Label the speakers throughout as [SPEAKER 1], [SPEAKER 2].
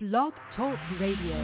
[SPEAKER 1] Blog Talk Radio.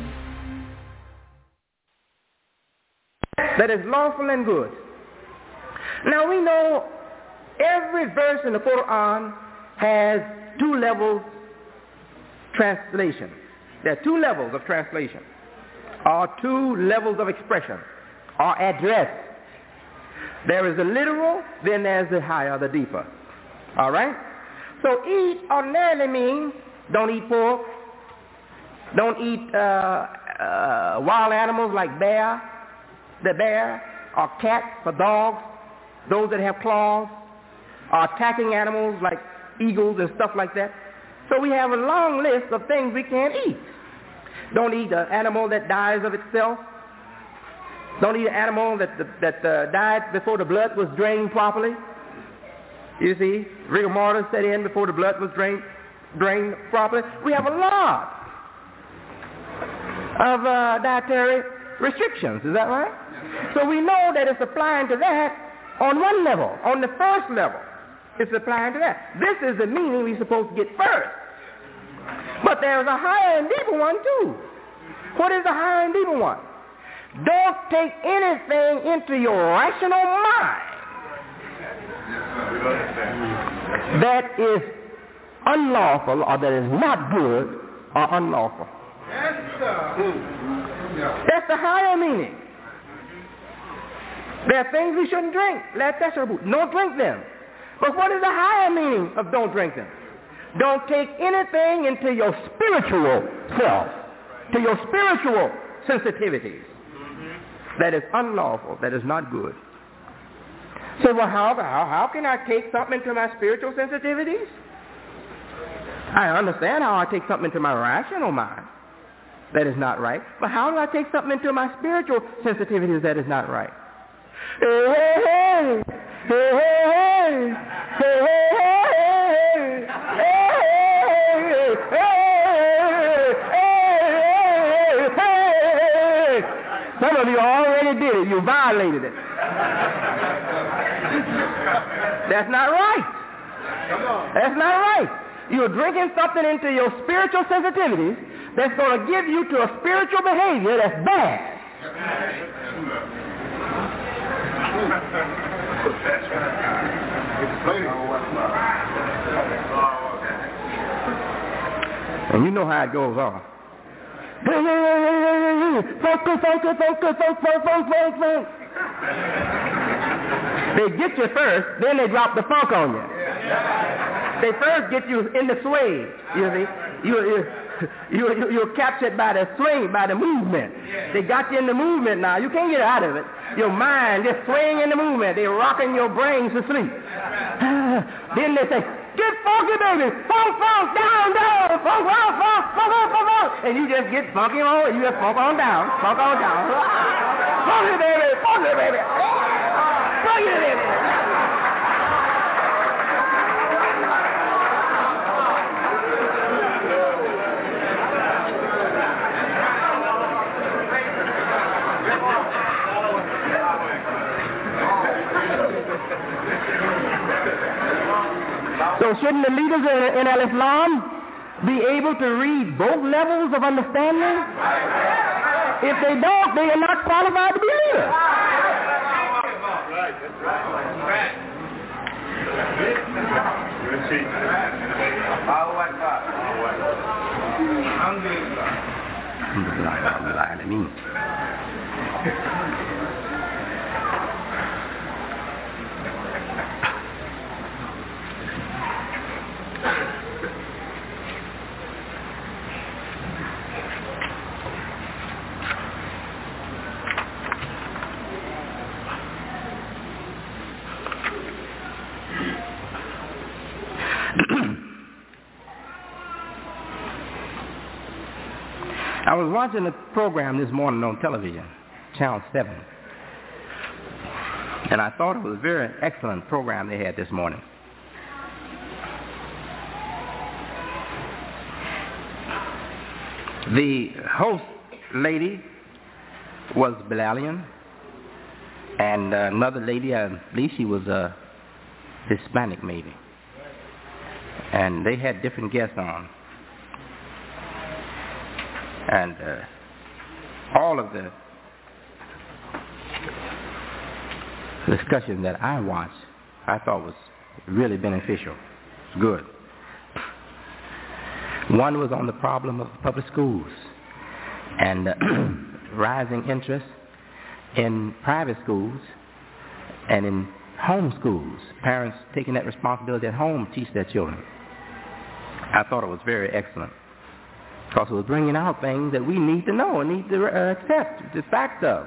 [SPEAKER 2] That is lawful and good. Now we know every verse in the Quran has two levels translation. There are two levels of translation, or two levels of expression, or address. There is the literal, then there's the higher, the deeper. All right? So eat ordinarily means don't eat pork, don't eat wild animals like the bear, or cats or dogs, those that have claws, or attacking animals like eagles and stuff like that. So we have a long list of things we can't eat. Don't eat an animal that dies of itself. Don't eat an animal that died before the blood was drained properly. You see, rigor mortis set in before the blood was drained properly. We have a lot of dietary restrictions. Is that right? So we know that it's applying to that on one level, on the first level. It's applying to that. This is the meaning we're supposed to get first. But there's a higher and deeper one too. What is the higher and deeper one? Don't take anything into your rational mind that is unlawful or that is not good or unlawful. That's the higher meaning. There are things we shouldn't drink. Don't drink them. But what is the higher meaning of don't drink them? Don't take anything into your spiritual self, to your spiritual sensitivities. That is unlawful, that is not good. So, well, how can I take something into my spiritual sensitivities? I understand how I take something into my rational mind. That is not right. But how do I take something into my spiritual sensitivities that is not right? Hey, hey, hey. Hey, hey, hey. Hey, hey, hey. Some of you already did it. You violated it. That's not right. That's not right. You're drinking something into your spiritual sensitivities that's going to give you to a spiritual behavior that's bad. And you know how it goes on. Focus. They get you first, then they drop the funk on you. They first get you in the sway, you see. You're captured by the swing, by the movement. They got you in the movement now. You can't get out of it. Your mind just swaying in the movement. They're rocking your brains to sleep. Then they say, get funky, baby. Funk, down, funk. And you just get funky on, you just funk on down. Funky, baby. Funky, baby. So shouldn't the leaders in Al-Islam be able to read both levels of understanding? If they don't, they are not qualified to be leaders. I was watching a program this morning on television, Channel 7, and I thought it was a very excellent program they had this morning. The host lady was Bilalian, and another lady, I believe she was Hispanic maybe. And they had different guests on. And all of the discussion that I watched, I thought was really beneficial. It's good. One was on the problem of public schools and rising interest in private schools and in home schools, parents taking that responsibility at home to teach their children. I thought it was very excellent because it was bringing out things that we need to know and need to accept the fact of.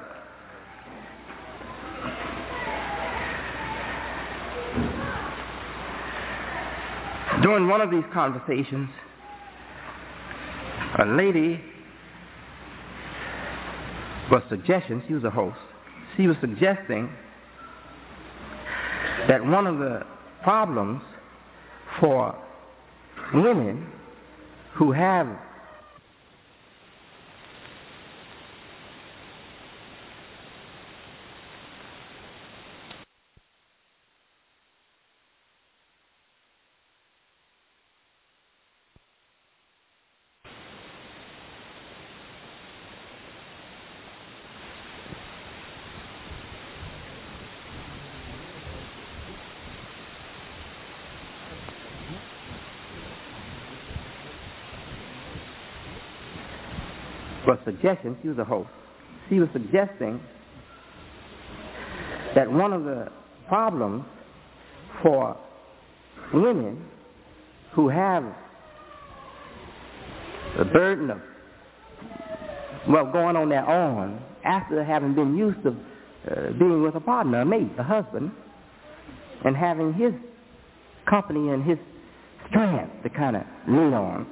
[SPEAKER 2] During one of these conversations, a lady was suggesting, she was a host, she was suggesting that one of the problems for women who have suggestion, she was a host, she was suggesting that one of the problems for women who have the burden of, going on their own after having been used to being with a partner, a mate, a husband, and having his company and his strength to kind of lean on.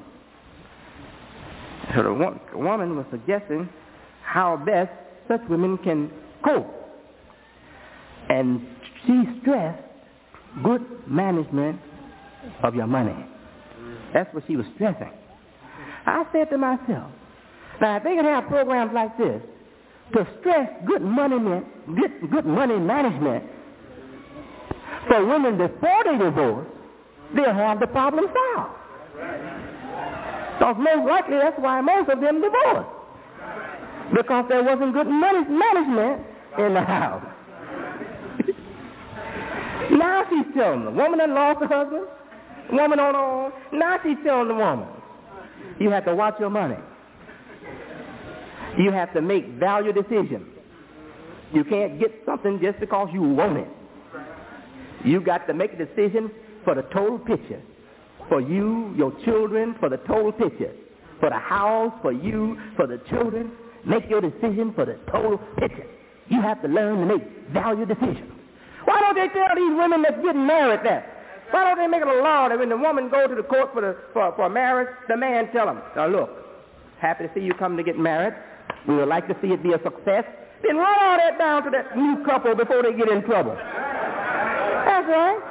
[SPEAKER 2] So the woman was suggesting how best such women can cope. And she stressed good management of your money. That's what she was stressing. I said to myself, now if they could have programs like this to stress good money management for women before they divorce, they'll have the problem solved. Because most likely that's why most of them divorced. Because there wasn't good money management in the house. Now she's telling the woman that lost her husband, woman on her own, now she's telling the woman, you have to watch your money. You have to make value decisions. You can't get something just because you want it. You got to make a decision for the total picture. For you, your children, for the total picture. For the house, for you, for the children. Make your decision for the total picture. You have to learn to make value decisions. Why don't they tell these women that's getting married that? Why don't they make it a law that when the woman go to the court for marriage, the man tell them, now look, happy to see you come to get married. We would like to see it be a success. Then run all that down to that new couple before they get in trouble. That's right.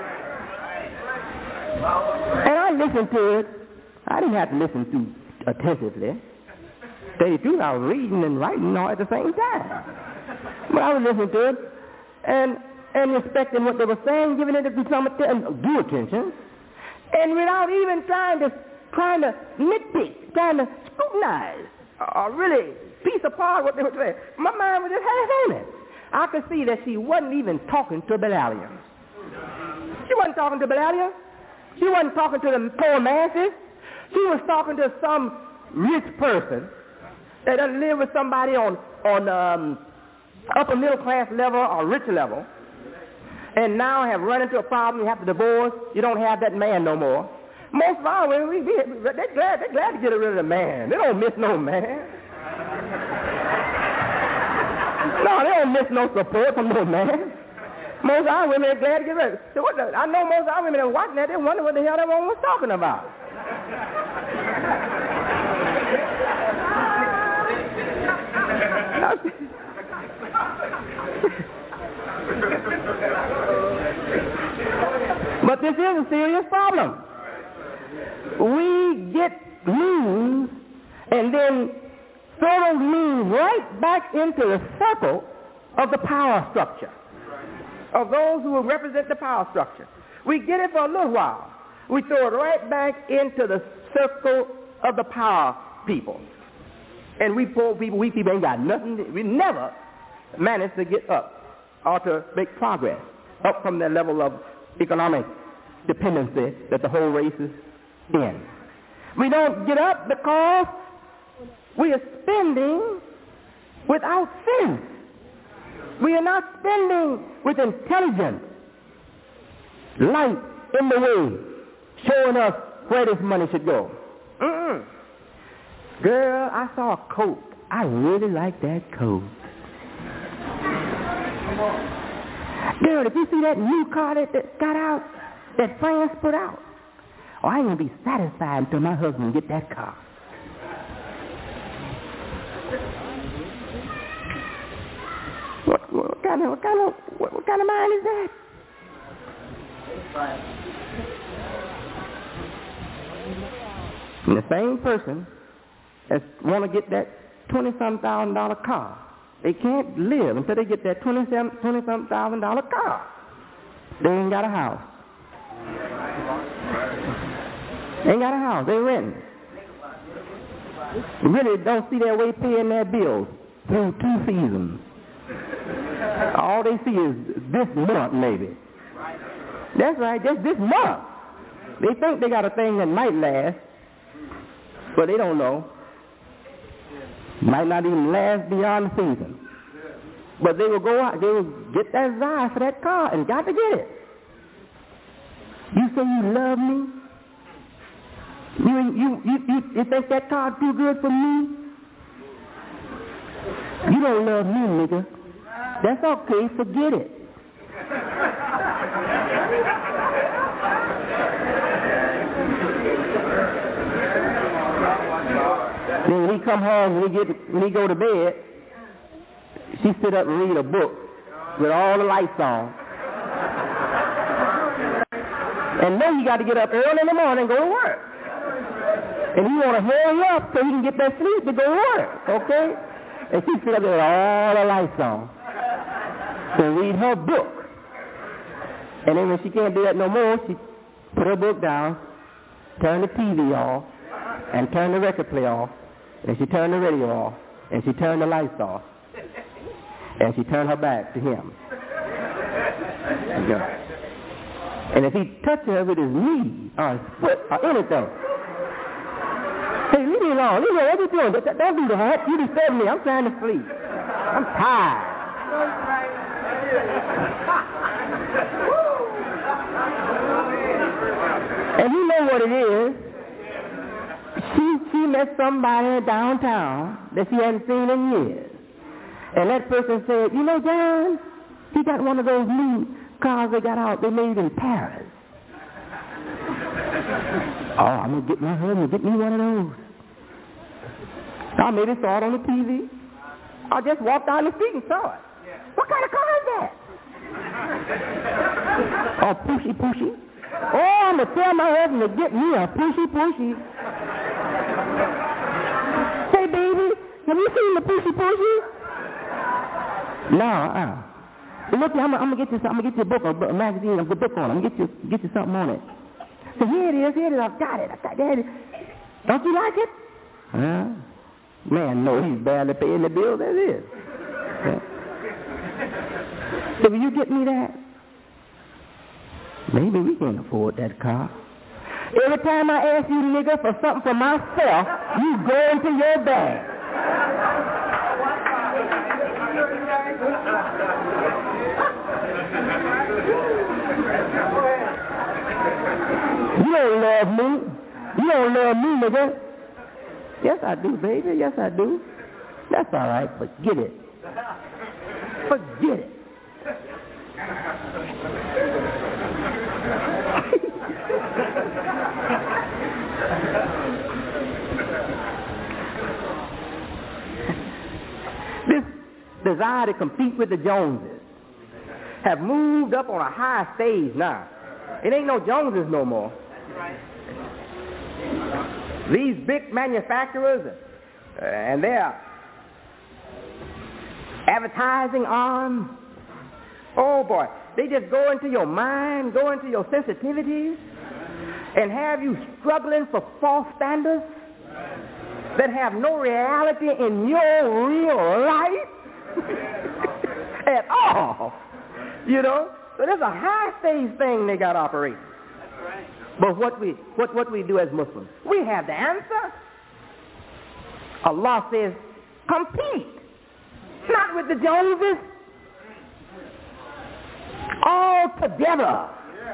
[SPEAKER 2] And I listened to it. I didn't have to listen to attentively. To tell you the truth, I was reading and writing all at the same time. But I was listening to it and respecting what they were saying, giving it some due attention, and without even trying to nitpick, trying to scrutinize, or really piece apart what they were saying. My mind was just half on it. I could see that she wasn't even talking to Belialians. She wasn't talking to Belialians. She wasn't talking to the poor masses. She was talking to some rich person that doesn't live with somebody on upper middle class level or rich level, and now have run into a problem. You have to divorce. You don't have that man no more. Most of our women, they're glad to get rid of the man. They don't miss no man. No, they don't miss no support from no man. Most of our women are glad to get rid of it. So I know most of our women are watching that. They wonder what the hell that woman was talking about. But this is a serious problem. We get means and then throw those means right back into the circle of the power structure, of those who will represent the power structure. We get it for a little while. We throw it right back into the circle of the power people. And we poor people, we people ain't got nothing. We never manage to get up or to make progress up from that level of economic dependency that the whole race is in. We don't get up because we are spending without sense. We are not spending with intelligence. Light in the way, showing us where this money should go. Girl, I saw a coat. I really like that coat. Girl, if you see that new car that got out, that France put out, I ain't going to be satisfied until my husband get that car. What kind of mind is that? And the same person that want to get that $20,000 car, they can't live until they get that $20,000 car. They ain't got a house. They ain't got a house. They rent. Really don't see their way paying their bills through 2 seasons. All they see is this month, maybe. That's right, just this month. They think they got a thing that might last, but they don't know. Might not even last beyond the season. But they will go out, they will get that desire for that car and got to get it. You say you love me? You think that car's too good for me? You don't love me, nigga. That's okay, forget it. Then when he come home, when he go to bed, she sit up and read a book with all the lights on. And then he got to get up early in the morning and go to work. And he want to hurry up so he can get that sleep to go to work, okay? And she sit up there with all the lights on and read her book. And then when she can't do that no more, she put her book down, turn the TV off, and turn the record player off, and she turned the radio off, and she turned the lights off, and she turned her back to him. And if he touched her with his knee or his foot or anything, hey, leave me alone. Leave me alone. What are you doing? Don't do that. You disturb me. I'm trying to sleep. I'm tired. And you know what it is. She met somebody downtown that she hadn't seen in years. And that person said, you know, John, he got one of those new cars they got out. They made in Paris. Oh, I'm going to get my husband, get me one of those. I maybe saw it on the TV. I just walked down the street and saw it. What kind of car is that? Oh, pushy. Oh, I'm going to tell my husband to get me a pushy. Say, baby, have you seen the pushy? No, Look, I'm gonna get you a book, a magazine, a book on it. I'm gonna get you something on it. So here it is, I've got it. Don't you like it? Man, no, he's barely paying the bill, that is. So will you get me that? Maybe we can't afford that car. Every time I ask you, nigga, for something for myself, you go into your bag. You don't love me. You don't love me, nigga. Yes, I do, baby. Yes, I do. That's all right. Forget it. Forget it. This desire to compete with the Joneses have moved up on a high stage now. It ain't no Joneses no more. These big manufacturers and their advertising arm, oh boy, they just go into your mind, go into your sensitivities, and have you struggling for false standards that have no reality in your real life at all. You know? So there's a high-stage thing they got operating. But what we do as Muslims, we have the answer. Allah says, compete. Not with the Joneses. All together.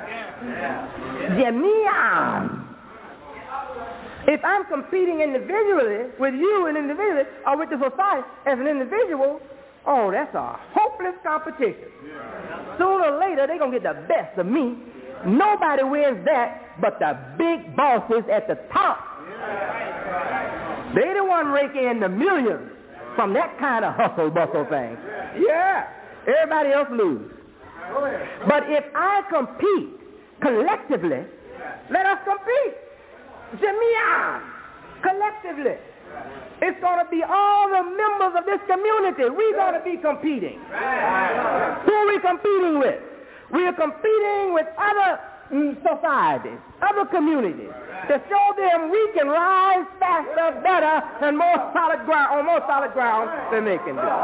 [SPEAKER 2] Jami'an. If I'm competing individually with you and individually, or with the society as an individual, oh, that's a hopeless competition. Sooner or later, they're going to get the best of me. Nobody wins that but the big bosses at the top. They the one raking in the millions from that kind of hustle-bustle thing. Yeah, everybody else lose. But if I compete collectively, let us compete. Jami'an, collectively. It's going to be all the members of this community. We're going to be competing. Who are we competing with? We are competing with other societies, other communities, to show them we can rise faster, better, and more solid ground, on more solid ground than they can do.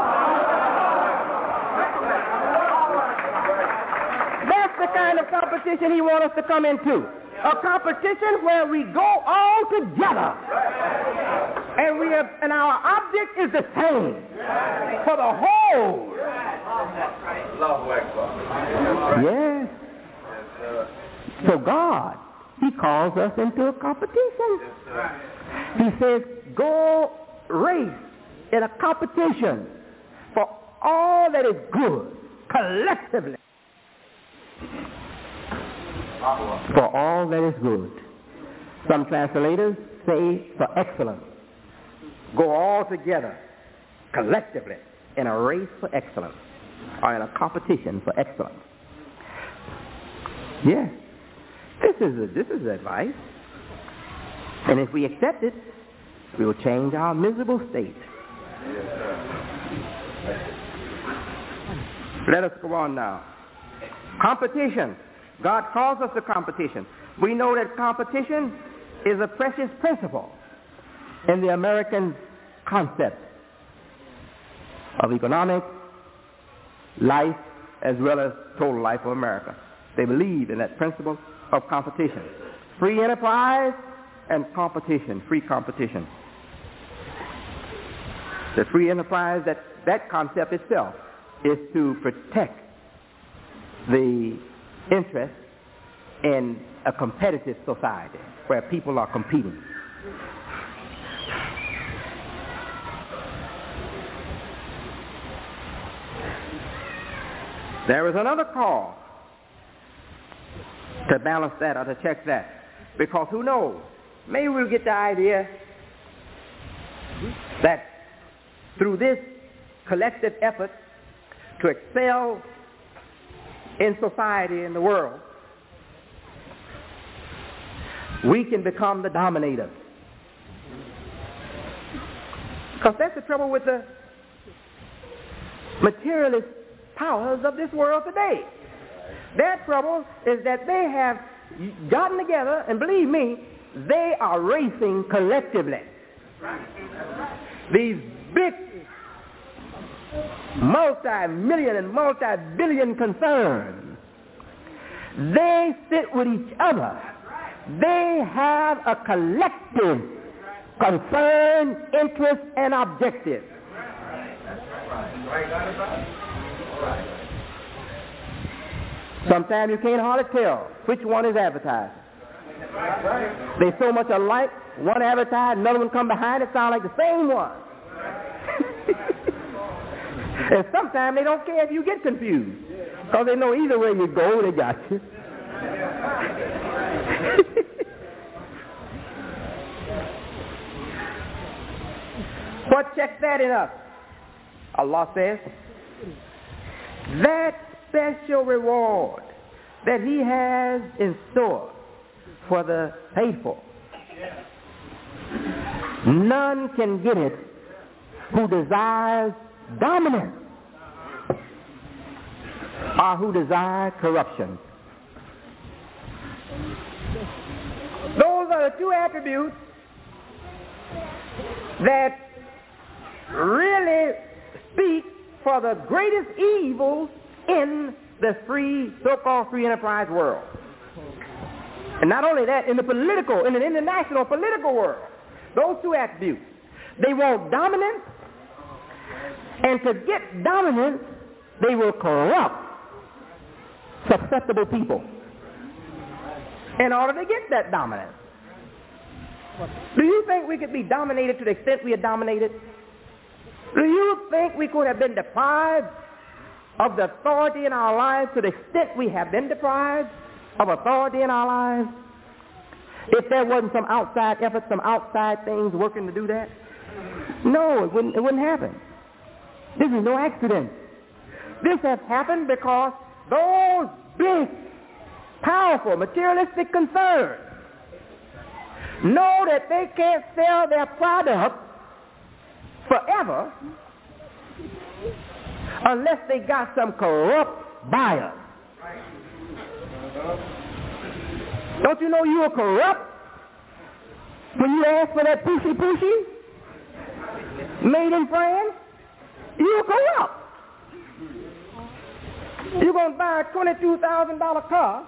[SPEAKER 2] That's the kind of competition he wants us to come into. A competition where we go all together. And our object is the same for the whole. Yes. So God, he calls us into a competition. He says, go race in a competition for all that is good, collectively. For all that is good. Some translators say for excellence. Go all together, collectively, in a race for excellence, or in a competition for excellence. Yes, this is advice. And if we accept it, we will change our miserable state. Let us go on now. Competition. God calls us to competition. We know that competition is a precious principle in the American concept of economic life as well as total life of America. They believe in that principle of competition. Free enterprise and competition, free competition. The free enterprise, that concept itself is to protect the interest in a competitive society where people are competing. There is another call to balance that or to check that, because who knows, maybe we'll get the idea that through this collective effort to excel in society, in the world, we can become the dominators. Because that's the trouble with the materialist powers of this world today. Their trouble is that they have gotten together, and believe me, they are racing collectively. These big multi-million and multi-billion concerns, they sit with each other. They have a collective concern, interest, and objective. Sometimes you can't hardly tell which one is advertising. They're so much alike. One advertised, another one come behind it, sound like the same one. And sometimes they don't care if you get confused, because they know either way you go, they got you. What checks that in us? Allah says, that special reward that he has in store for the faithful, none can get it who desires dominance or who desires corruption. Those are the two attributes that really speak for the greatest evils in the so-called free enterprise world. And not only that, in the international political world, those two attributes. They want dominance, and to get dominance, they will corrupt susceptible people in order to get that dominance. Do you think we could be dominated to the extent we are dominated? Do you think we could have been deprived of the authority in our lives to the extent we have been deprived of authority in our lives? If there wasn't some outside effort, some outside things working to do that? No, it wouldn't happen. This is no accident. This has happened because those big, powerful, materialistic concerns know that they can't sell their product forever unless they got some corrupt buyers. Don't you know you are corrupt when you ask for that pushy made in France? You are corrupt. You're going to buy a $22,000 car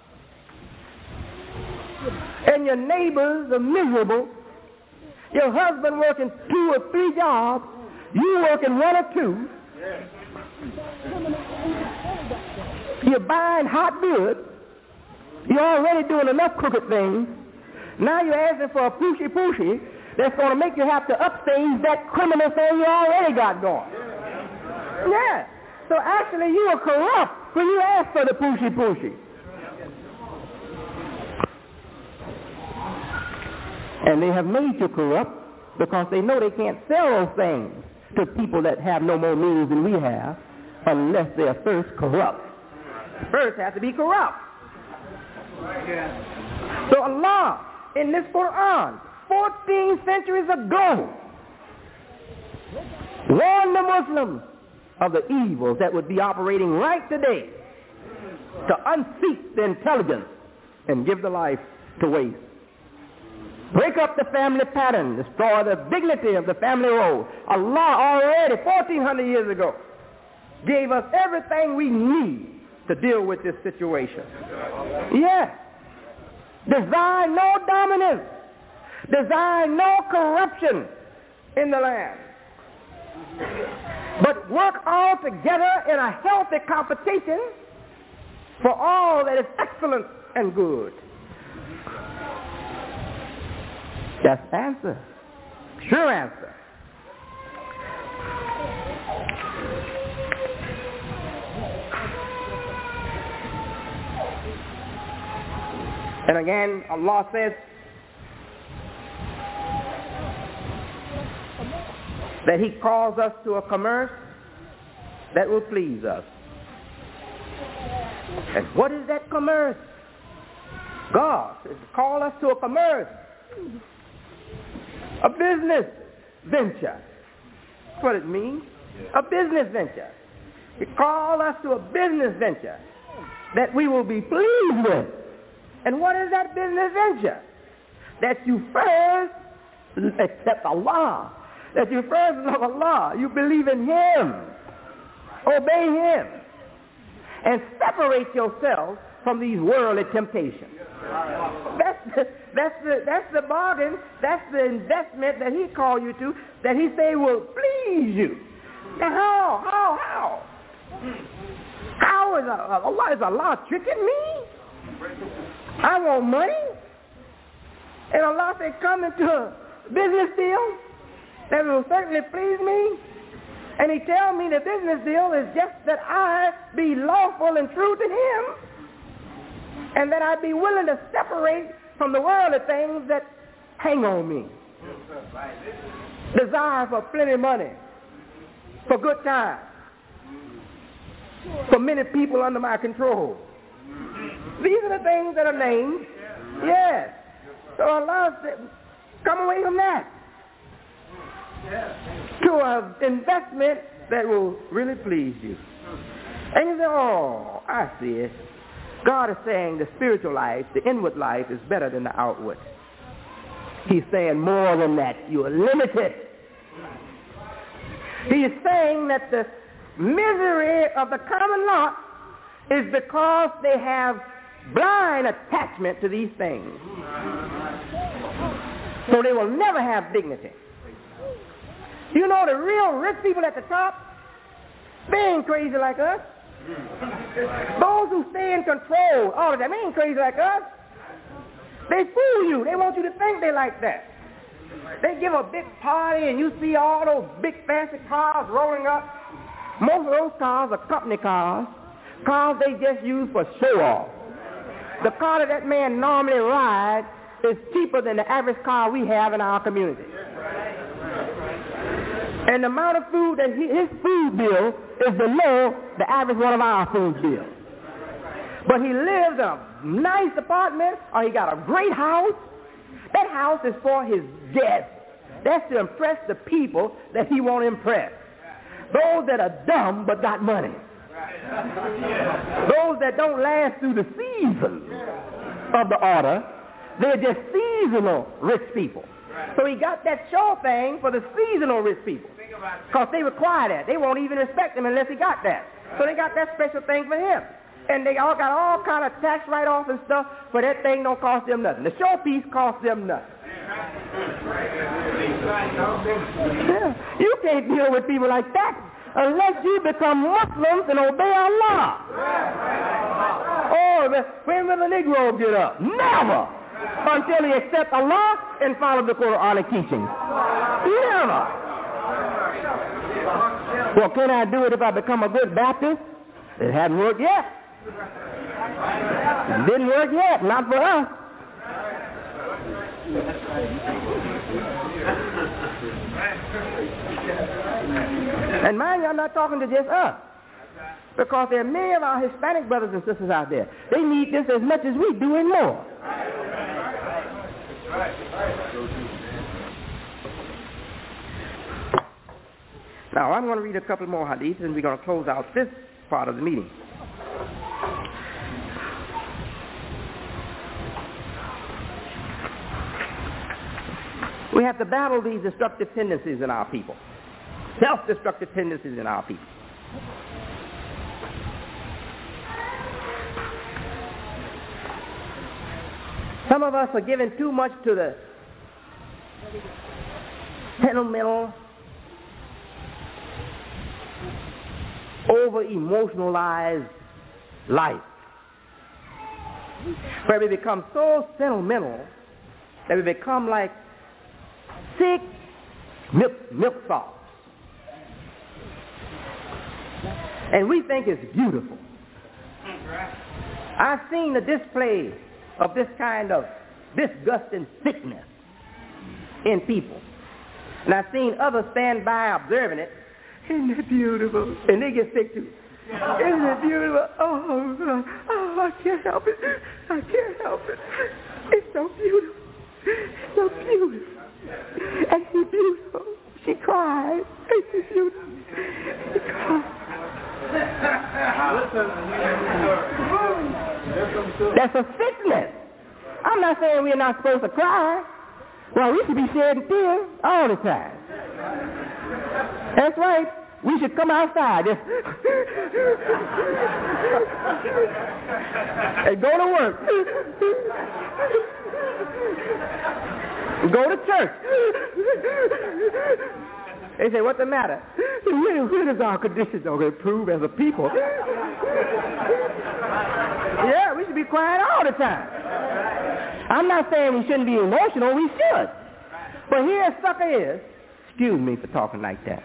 [SPEAKER 2] and your neighbors are miserable. Your husband working 2 or 3 jobs, you working 1 or 2. You're buying hot goods. You're already doing enough crooked things. Now you're asking for a pushy that's going to make you have to upstage that criminal thing you already got going. Yeah. So actually you are corrupt when you ask for the pushy. And they have made you corrupt because they know they can't sell those things to people that have no more means than we have unless they are first corrupt. First have to be corrupt. So Allah, in this Quran, 14 centuries ago, warned the Muslims of the evils that would be operating right today to unseat the intelligence and give the life to waste. Break up the family pattern, destroy the dignity of the family role. Allah already, 1,400 years ago, gave us everything we need to deal with this situation. Yes. Design no dominance. Design no corruption in the land. But work all together in a healthy competition for all that is excellent and good. That's the answer. Sure answer. And again, Allah says that He calls us to a commerce that will please us. And what is that commerce? God says to call us to a commerce, a business venture. That's what it means, a business venture. He calls us to a business venture that we will be pleased with. And what is that business venture? That you first accept Allah. That you first love Allah. You believe in Him. Obey Him. And separate yourself from these worldly temptations. That's the bargain. That's the investment that He called you to, that He say will please you. Now how is Allah tricking me? I want money. And Allah said, come into a business deal that will certainly please me. And He tell me the business deal is just that I be lawful and true to Him, and that I be willing to separate from the worldly things that hang on me. Desire for plenty of money, for good times, for many people under my control. These are the things that are named. Yes. So Allah said, come away from that to an investment that will really please you. And you say, oh, I see it. God is saying the spiritual life, the inward life, is better than the outward. He's saying more than that. You are limited He is saying that the misery of the common lot is because they have blind attachment to these things. So they will never have dignity. You know, the real rich people at the top, they ain't crazy like us. Those who stay in control, all of them, they ain't crazy like us. They fool you. They want you to think they like that. They give a big party and you see all those big fancy cars rolling up. Most of those cars are company cars they just use for show off. The car that man normally rides is cheaper than the average car we have in our community. And the amount of food that his food bill is below the average one of our food bills. But he lives in a nice apartment, or he got a great house. That house is for his guests. That's to impress the people that he won't impress. Those that are dumb but got money. Those that don't last through the season of the order, they're just seasonal rich people. So he got that show thing for the seasonal rich people. Because they require that. They won't even respect him unless he got that. So they got that special thing for him. And they all got all kind of tax write-offs and stuff, but that thing don't cost them nothing. The showpiece costs them nothing. Yeah. You can't deal with people like that unless you become Muslims and obey Allah. Oh, when will the Negro get up? Never! Until he accepts Allah and follows the Quranic teachings. Never! Well, can I do it if I become a good Baptist? It hasn't worked yet. It didn't work yet, not for us. And mind you, I'm not talking to just us. Because there are many of our Hispanic brothers and sisters out there. They need this as much as we do and more. Now, I'm going to read a couple more hadiths and we're going to close out this part of the meeting. We have to battle these destructive tendencies in our people. Self-destructive tendencies in our people. Some of us are giving too much to the sentimental, over-emotionalized life, where we become so sentimental that we become like sick milk sauce. And we think it's beautiful. I've seen the display of this kind of disgusting sickness in people. And I've seen others stand by observing it. Isn't it beautiful? And they get sick too. Isn't it beautiful? Oh, I can't help it. I can't help it. It's so beautiful. It's so beautiful. And she's beautiful. She cried. And she's beautiful. She cried. That's a sickness. I'm not saying we're not supposed to cry. Well, we should be shedding tears all the time. That's right. We should come outside and go to work. Go to church. They say, what's the matter? When is our condition going to improve as a people? Yeah, we should be crying all the time. I'm not saying we shouldn't be emotional. We should. But here a sucker is. Excuse me for talking like that.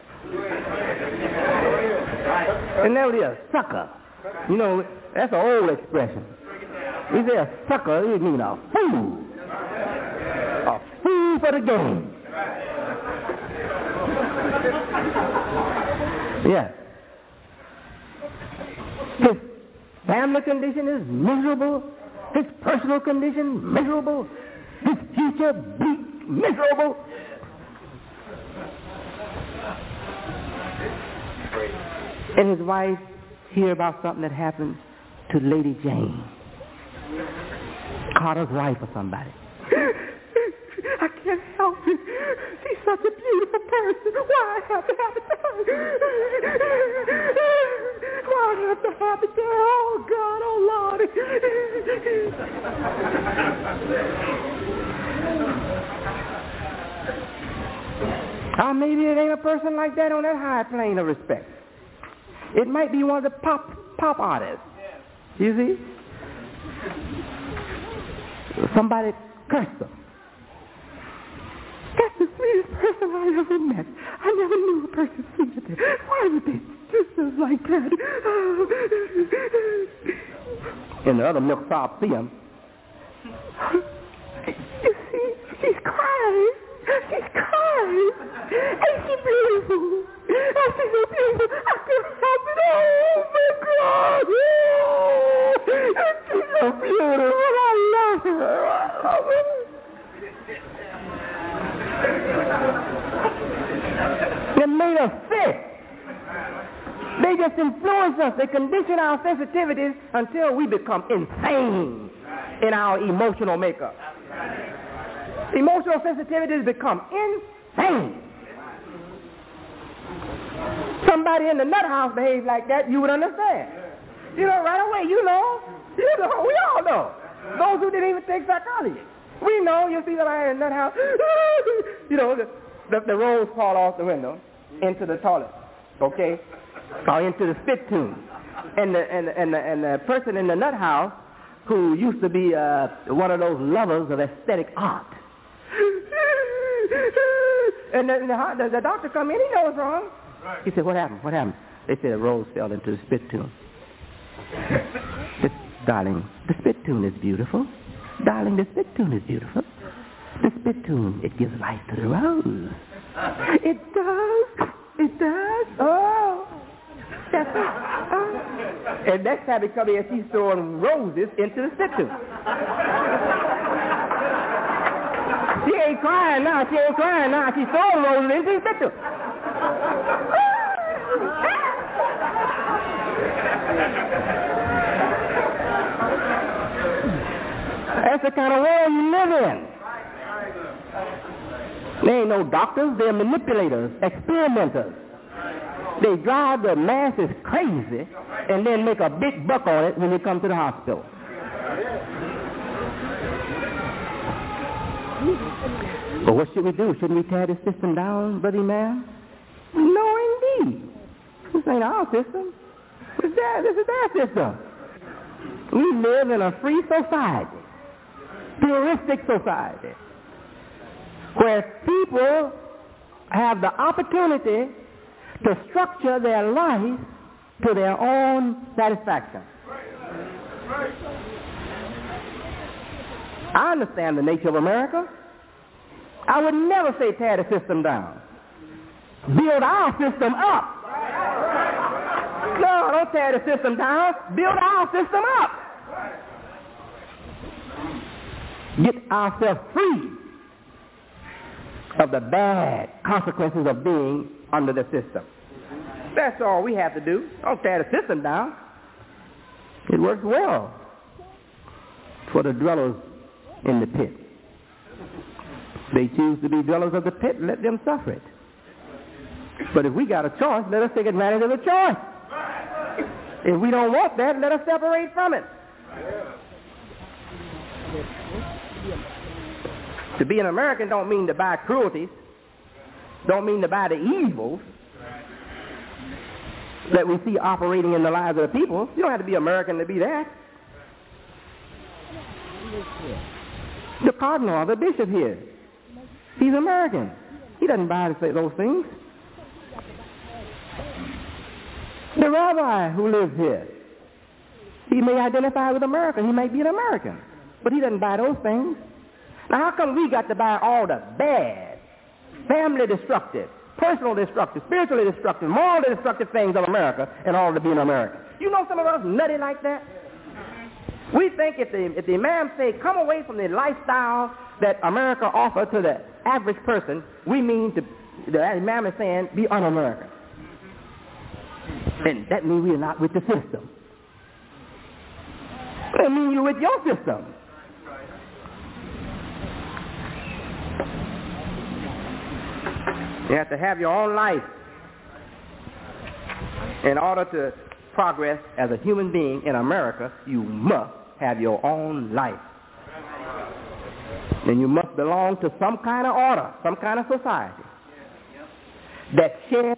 [SPEAKER 2] And that is a sucker. You know, that's an old expression. We say a sucker, it means a fool. A fool for the game. Yeah. His family condition is miserable. His personal condition, miserable. His future, bleak, miserable. And his wife hear about something that happened to Lady Jane, Carter's wife or somebody. I can't help it. She's such a beautiful person. Why I have to have it to her? Why I have to have it to her? Oh, God, oh, Lord. Or maybe it ain't a person like that on that high plane of respect. It might be one of the pop artists. You see? Somebody cursed them. That's the sweetest person I ever met. I never knew a person sweeter than. Why would they do stuff like that? And the other milk sob see him. You see, she's crying. She's crying. Ain't she beautiful? Oh, she's so beautiful. I can't help it. Oh, my God. Oh, she's so beautiful. I love her. I love her. They made us sick. They just influence us. They condition our sensitivities until we become insane in our emotional makeup. Emotional sensitivities become insane. Somebody in the nut house behaves like that, you would understand. You know, right away, you know, we all know. Those who didn't even take psychology. We know, you see somebody in the nut house, you know, the rolls fall off the window into the toilet, okay, or into the spit tube. And the person in the nut house who used to be one of those lovers of aesthetic art. And the doctor come in, he knows wrong. He said, what happened? What happened? They said the rose fell into the spit tune. Darling, the spit tune is beautiful. Darling, the spit tune is beautiful. The spit tune, it gives life to the rose. It does. It does. Oh. That's it. Oh. And next time he come here, she's throwing roses into the spit tune. She ain't crying now. She ain't crying now. She's throwing roses into the spit tune. That's the kind of world you live in. They ain't no doctors. They're manipulators, experimenters. They drive the masses crazy and then make a big buck on it when they come to the hospital. But what should we do? Shouldn't we tear the system down, Brother Man? No, indeed. This ain't our system. This is their system. We live in a free society, pluralistic society, where people have the opportunity to structure their life to their own satisfaction. I understand the nature of America. I would never say tear the system down. Build our system up. No, don't tear the system down. Build our system up. Get ourselves free of the bad consequences of being under the system. That's all we have to do. Don't tear the system down. It works well for the dwellers in the pit. They choose to be dwellers of the pit, let them suffer it. But if we got a choice, let us take advantage of the choice. If we don't want that, let us separate from it. To be an American don't mean to buy cruelties, don't mean to buy the evils that we see operating in the lives of the people. You don't have to be American to be that. The cardinal or the bishop here, he's American. He doesn't buy those things. The rabbi who lives here, he may identify with America. He might be an American, but he doesn't buy those things. Now, how come we got to buy all the bad, family destructive, personal destructive, spiritually destructive, morally destructive things of America in order to be an American? You know some of us nutty like that? We think if the imam say, come away from the lifestyle that America offers to the average person, we mean the imam is saying, be un-American. And that means we are not with the system. That means you're with your system. You have to have your own life in order to progress as a human being in America. You must have your own life. And you must belong to some kind of order, some kind of society that shares.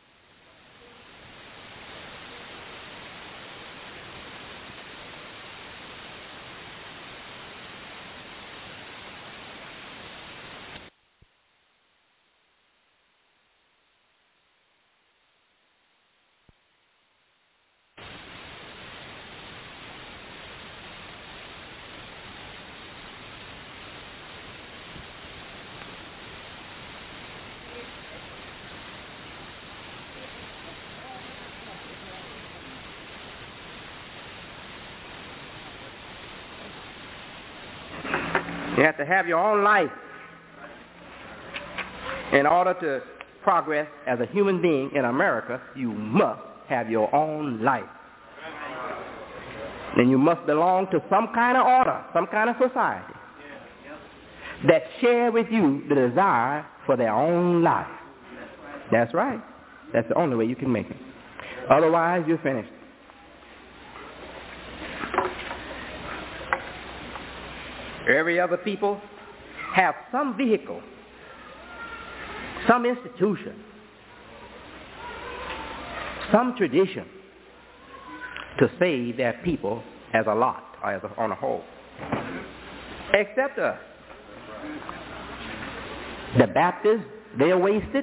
[SPEAKER 2] You have to have your own life in order to progress as a human being in America. You must have your own life. And you must belong to some kind of order, some kind of society that share with you the desire for their own life. That's right. That's the only way you can make it. Otherwise, you're finished. Every other people have some vehicle, some institution, some tradition to save their people as a lot or as on a whole. Except us. The Baptists, they're wasted.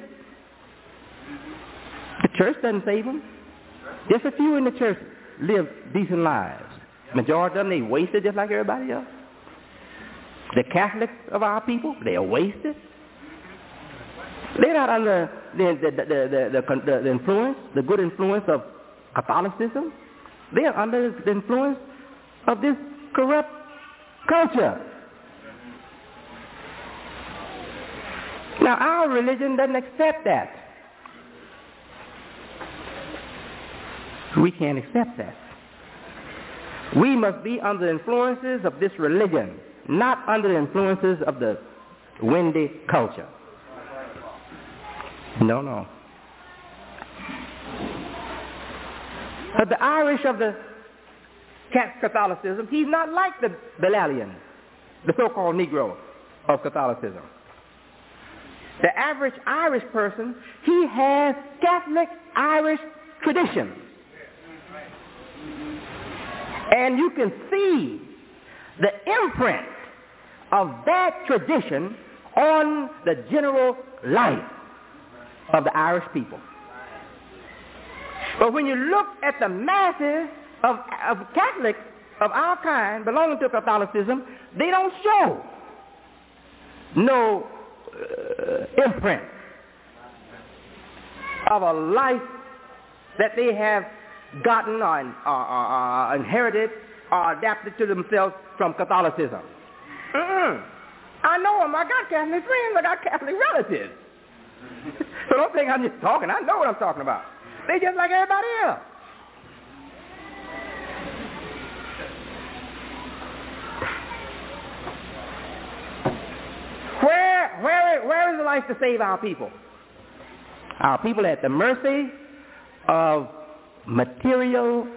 [SPEAKER 2] The church doesn't save them. Just a few in the church live decent lives. Majority of them, they wasted just like everybody else. The Catholics of our people, they are wasted. They're not under the influence, the good influence of Catholicism. They are under the influence of this corrupt culture. Now, our religion doesn't accept that. We can't accept that. We must be under the influences of this religion, not under the influences of the windy culture. No. But the Irish of the Catholicism, he's not like the Belalian, the so-called Negro of Catholicism. The average Irish person, he has Catholic Irish traditions. And you can see the imprint of that tradition on the general life of the Irish people. But when you look at the masses of Catholics of our kind belonging to Catholicism, they don't show no imprint of a life that they have gotten or inherited or adapted to themselves from Catholicism. I know them. I got Catholic friends. I got Catholic relatives. So don't think I'm just talking. I know what I'm talking about. They just like everybody else. Where is the life to save our people? Our people are at the mercy of materialism.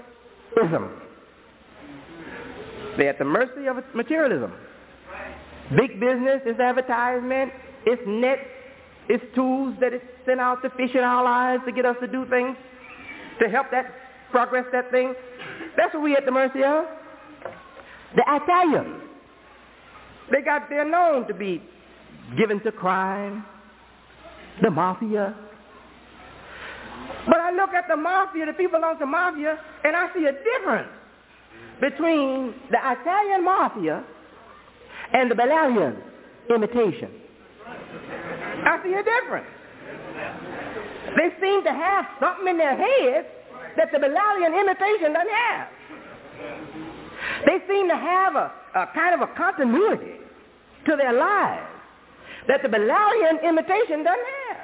[SPEAKER 2] They're at the mercy of materialism. Big business, its advertisement, its net, its tools that it sent out to fish in our lives to get us to do things, to help that progress that thing. That's what we're at the mercy of. The Italians, they're known to be given to crime, the mafia. But I look at the mafia, the people belong to mafia, and I see a difference between the Italian mafia and the Belalian imitation. I see a difference. They seem to have something in their head that the Belalian imitation doesn't have. They seem to have a kind of a continuity to their lives that the Belalian imitation doesn't have.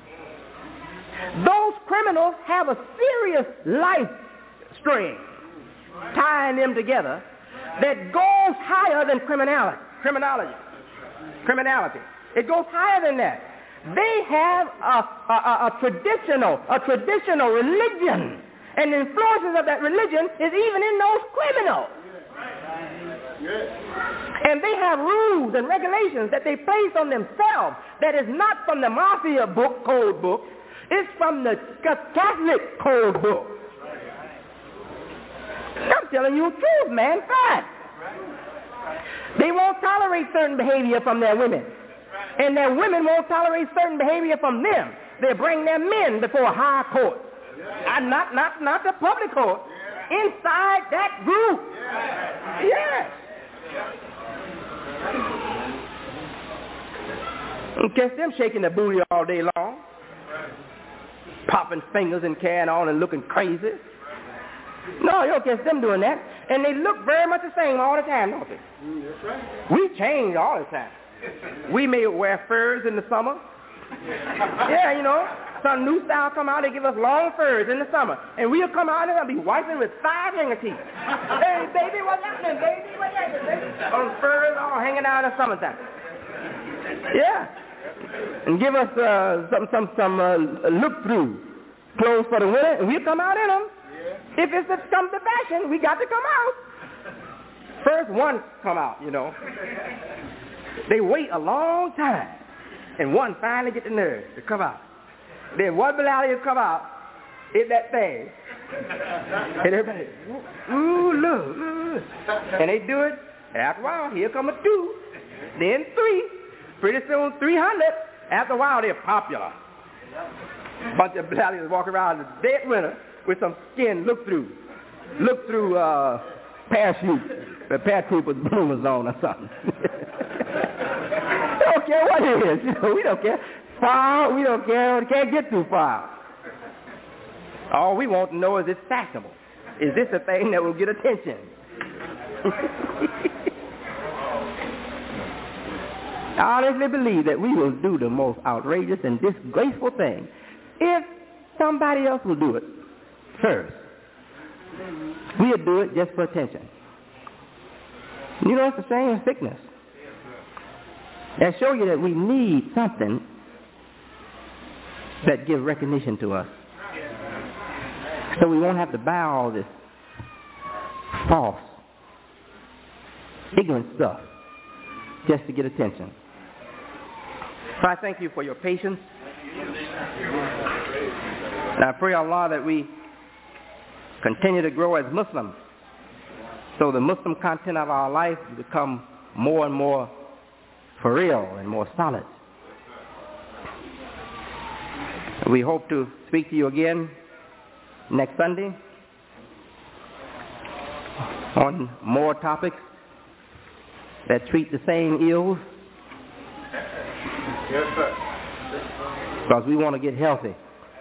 [SPEAKER 2] Those criminals have a serious life string tying them together that goes higher than criminality. It goes higher than that. They have a traditional religion, and the influences of that religion is even in those criminals. And they have rules and regulations that they place on themselves that is not from the mafia code book. It's from the Catholic code book. I'm telling you the truth, man. Fact. They won't tolerate certain behavior from their women. And their women won't tolerate certain behavior from them. They bring their men before a high court. And not the public court. Inside that group. Yes. And catch them shaking their booty all day long. Popping fingers and carrying on and looking crazy. No, you don't catch them doing that. And they look very much the same all the time, don't they? That's right. We change all the time. We may wear furs in the summer. Yeah, you know, some new style come out, they give us long furs in the summer. And we'll come out and be wiping with 5 fingertips. Hey, baby, what's happening, baby? What's happening, baby? Those furs all hanging out in the summertime. Yeah. And give us some look-through clothes for the winter, and we'll come out in them. Yeah. If it's come to fashion, we got to come out. First one come out, you know. They wait a long time, and one finally get the nerve to come out. Then one will come out, hit that thing, and everybody, ooh, look. And they do it, and after a while, here come a 2, then 3. Pretty soon, 300. After a while, they're popular. Bunch of blallys walk around in the dead winter with some skin look-through parachute, the paratrooper bloomers on or something. We don't care what it is. You know, we don't care. Far, we don't care. We can't get too far. All we want to know is it's fashionable. Is this a thing that will get attention? I honestly believe that we will do the most outrageous and disgraceful thing if somebody else will do it first. We'll do it just for attention. You know, it's the same as sickness. That show you that we need something that gives recognition to us. So we won't have to buy all this false, ignorant stuff just to get attention. So I thank you for your patience. And I pray, Allah, that we continue to grow as Muslims, so the Muslim content of our life will become more and more for real and more solid. We hope to speak to you again next Sunday on more topics that treat the same ills. Yes, sir. Because we want to get healthy.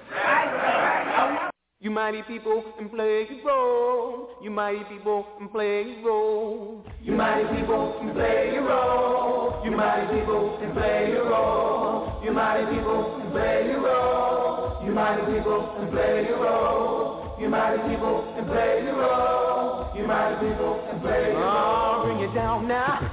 [SPEAKER 1] You mighty people and play your role. You mighty people and play your role. You mighty people and play your role. You mighty people and play your role. You mighty people and play your role. You mighty people and play your role. You mighty people and play your role. You mighty people and play your role. Bring it down now.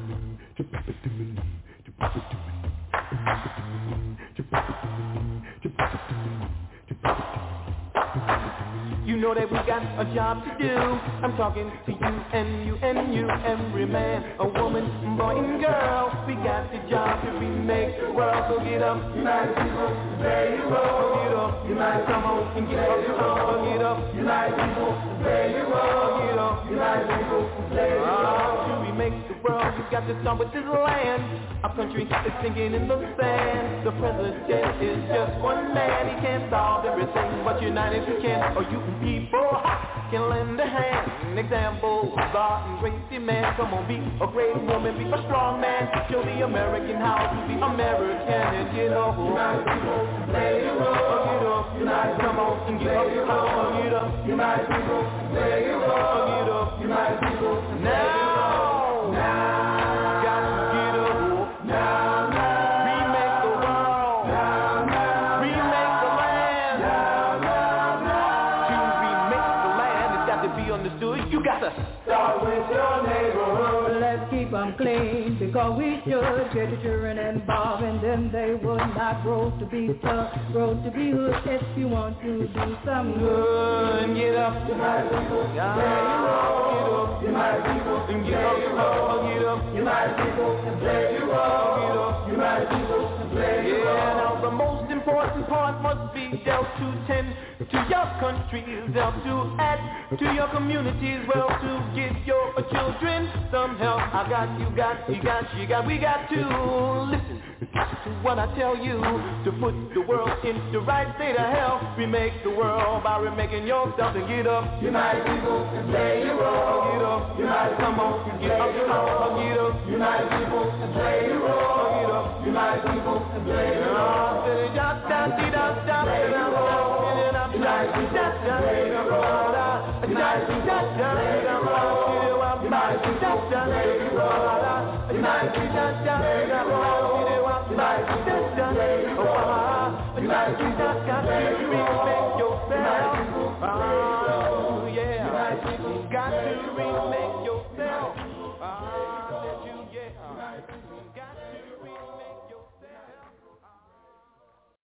[SPEAKER 1] You know that we got a job to do. I'm talking to you and you and you, every man, a woman, boy and girl. We got the job to remake the world. So get up, United people, play your role. Get up, United, come on and get up, get up, United people, play your role. Get up, United people, play your role. To remake the world, you got to start with this land. Our country is sinking in the sand. The president is just one man. He can't solve everything, but united we can. Or you people can lend a hand. An example of art and great demand. Come on, be a great woman, be a strong man. Show the American how to be American and get up. United people, play your role. Get up, united, come on and get up. Get up, united people, play your role. Get up, united people, now. understood. You got to start with your neighborhood.
[SPEAKER 3] Let's keep them clean, because we should get the children involved, and then they would not grow to be tough, grow to be hood. If you want to do some good,
[SPEAKER 1] get up, you mighty people, get up, you mighty people, get up, get up, you mighty people, and play you up, get up, you mighty people, and play you up. Yeah, now the most important part must be dealt to tend to your country, dealt to add to your communities, well, to give your children some help. I got, you got, you got, she got, we got to listen to what I tell you, to put the world in the right state of health. Remake the world by remaking yourself, and get up, unite people, and play your role. Get up, unite, come on, get up, get up, unite people, and play your role. Get up, unite people, and play your role. Got to